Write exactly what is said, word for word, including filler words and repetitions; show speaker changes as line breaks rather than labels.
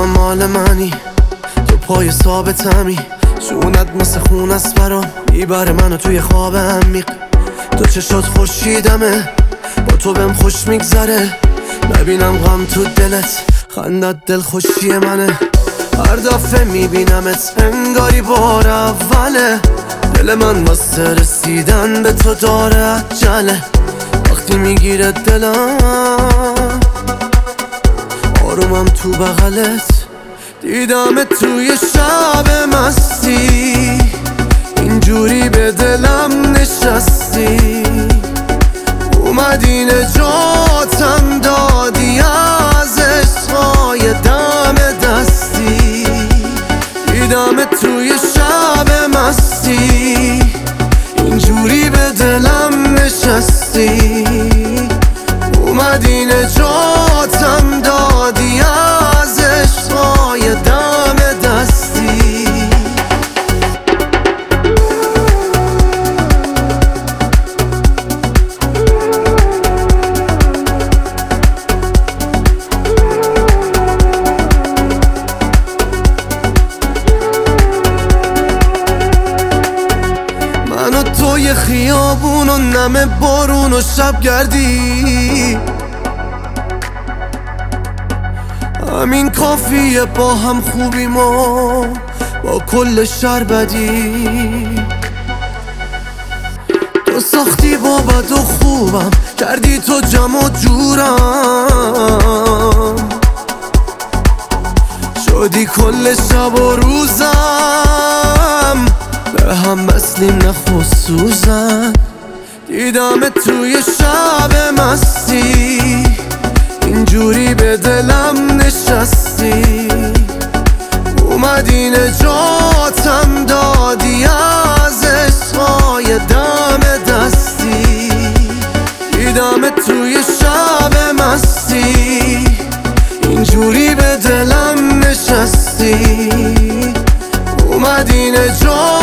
هم مال منی، تو پای ثابتمی، جونت مثل خون است برام، میبره منو توی خواب عمیق. تو چشات خورشیدمه، با تو بهم خوش میگذره، نبینم غم تو دلت، خندت دل خوشی منه. هر دفعه میبینمت انگاری بار اوله، دل من واسه رسیدن به تو داره عجله. وقتی میگیره دلم آرومم تو بغلت، دیدم توی شب مستی، اینجوری به دلم نشستی، اومدی نجاتم دادی از عشقای دم دستی. دیدم توی شب مستی، اینجوری به دلم نشستی، اومدی نجاتم دادی از عشقای دم دستی. من و توی خیابون و نم بارون و شب گردی، همین کافیه با هم خوبی ما با کل شر بدی. تو ساختی با بد و خوبم، کردی تو جمع و جورم، شدی کل شب و روزم، به هم مثلیم نه خصوصا. دیدم توی شب مستی، اینجوری به دلم نشستی، اومدی نجاتم دادی از عشقای دم دستی. دیدم توی شب مستی، اینجوری به دلم نشستی، اومدی نجاتم